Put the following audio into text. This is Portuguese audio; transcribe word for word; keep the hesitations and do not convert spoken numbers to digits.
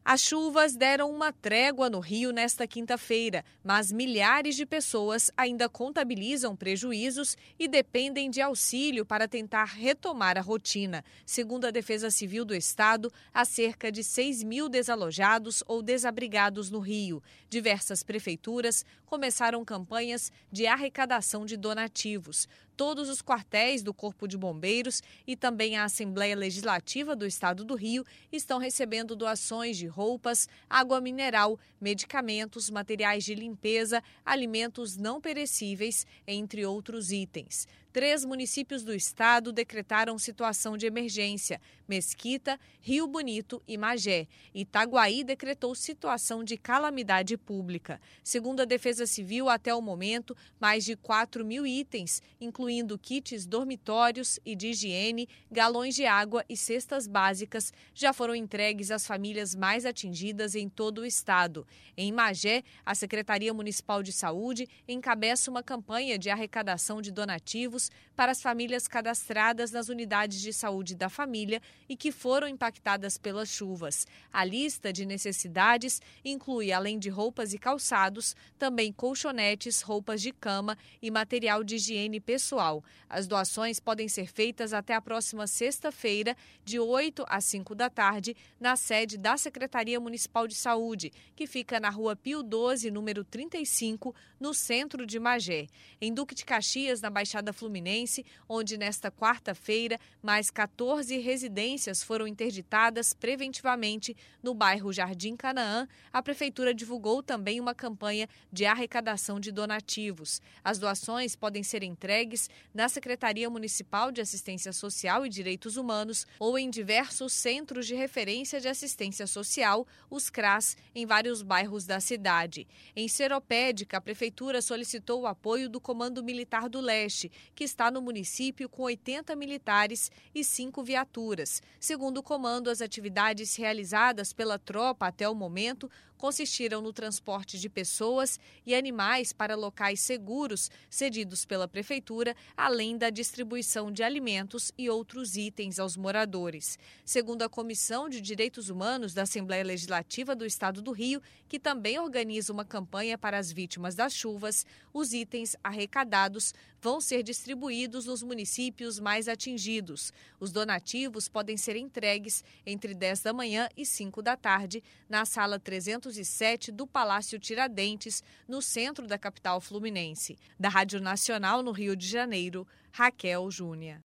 As chuvas deram uma trégua no Rio nesta quinta-feira, mas milhares de pessoas ainda contabilizam prejuízos e dependem de auxílio para tentar retomar a rotina. Segundo a Defesa Civil do Estado, há cerca de seis mil desalojados ou desabrigados no Rio. Diversas prefeituras começaram campanhas de arrecadação de donativos. Todos os quartéis do Corpo de Bombeiros e também a Assembleia Legislativa do Estado do Rio estão recebendo doações de roupas, água mineral, medicamentos, materiais de limpeza, alimentos não perecíveis, entre outros itens. Três municípios do estado decretaram situação de emergência: Mesquita, Rio Bonito e Magé. Itaguaí decretou situação de calamidade pública. Segundo a Defesa Civil, até o momento, mais de quatro mil itens, incluindo kits dormitórios e de higiene, galões de água e cestas básicas, já foram entregues às famílias mais atingidas em todo o estado. Em Magé, a Secretaria Municipal de Saúde encabeça uma campanha de arrecadação de donativos para as famílias cadastradas nas unidades de saúde da família e que foram impactadas pelas chuvas. A lista de necessidades inclui, além de roupas e calçados, também colchonetes, roupas de cama e material de higiene pessoal. As doações podem ser feitas até a próxima sexta-feira, de oito às cinco da tarde, na sede da Secretaria Municipal de Saúde, que fica na Rua Pio doze, número trinta e cinco, no centro de Magé. Em Duque de Caxias, na Baixada Fluminense, onde nesta quarta-feira mais quatorze residências foram interditadas preventivamente no bairro Jardim Canaã, a Prefeitura divulgou também uma campanha de arrecadação de donativos. As doações podem ser entregues na Secretaria Municipal de Assistência Social e Direitos Humanos ou em diversos centros de referência de assistência social, os CRAS, em vários bairros da cidade. Em Seropédica, a Prefeitura solicitou o apoio do Comando Militar do Leste, que está no município com oitenta militares e cinco viaturas. Segundo o comando, as atividades realizadas pela tropa até o momento consistiram no transporte de pessoas e animais para locais seguros cedidos pela Prefeitura, além da distribuição de alimentos e outros itens aos moradores. Segundo a Comissão de Direitos Humanos da Assembleia Legislativa do Estado do Rio, que também organiza uma campanha para as vítimas das chuvas, os itens arrecadados vão ser distribuídos nos municípios mais atingidos. Os donativos podem ser entregues entre dez da manhã e cinco da tarde, na sala trezentos e sete do Palácio Tiradentes, no centro da capital fluminense. Da Rádio Nacional, no Rio de Janeiro, Raquel Júnior.